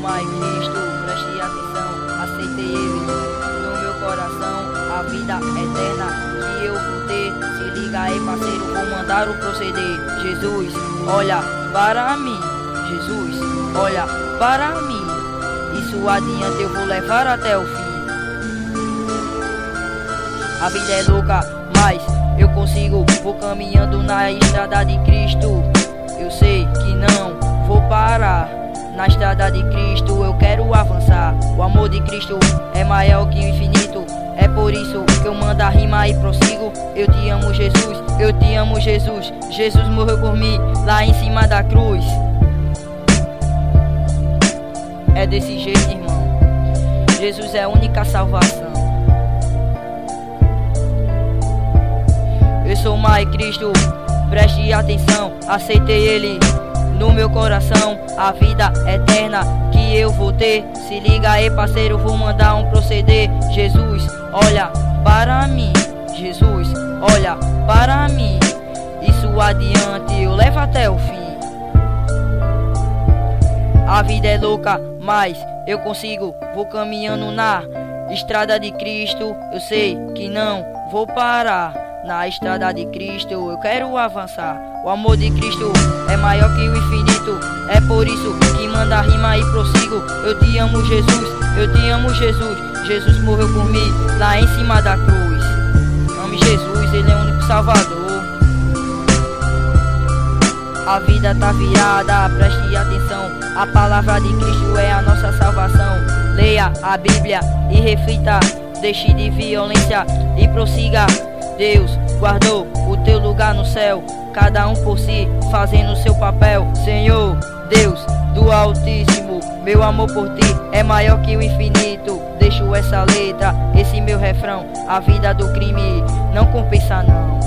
mais Cristo, preste atenção, aceitei Ele no meu coração, a vida eterna que eu vou ter. Se liga aí, parceiro, vou mandar o proceder. Jesus, olha para mim. Jesus, olha para mim. Isso adiante eu vou levar até o fim. A vida é louca, mas eu consigo. Vou caminhando na estrada de Cristo. Eu sei que não vou parar. Na estrada de Cristo eu quero avançar. O amor de Cristo é maior que o infinito. É por isso que eu mando a rima e prossigo. Eu te amo, Jesus, eu te amo, Jesus. Jesus morreu por mim lá em cima da cruz. É desse jeito, irmão. Jesus é a única salvação. Eu sou mais Cristo, preste atenção, aceitei Ele no meu coração, a vida eterna que eu vou ter. Se liga aí, parceiro, vou mandar um proceder. Jesus, olha para mim. Jesus, olha para mim. Isso adiante eu levo até o fim. A vida é louca, mas eu consigo. Vou caminhando na estrada de Cristo. Eu sei que não vou parar. Na estrada de Cristo eu quero avançar. O amor de Cristo é maior que o infinito. É por isso que manda a rima e prossigo. Eu te amo, Jesus, eu te amo, Jesus. Jesus morreu por mim lá em cima da cruz. Ame Jesus, Ele é o único Salvador. A vida tá virada, preste atenção. A palavra de Cristo é a nossa salvação. Leia a Bíblia e reflita. Deixe de violência e prossiga. Deus guardou o teu lugar no céu, cada um por si, fazendo o seu papel. Senhor, Deus do Altíssimo, meu amor por ti é maior que o infinito. Deixo essa letra, esse meu refrão. A vida do crime não compensa não.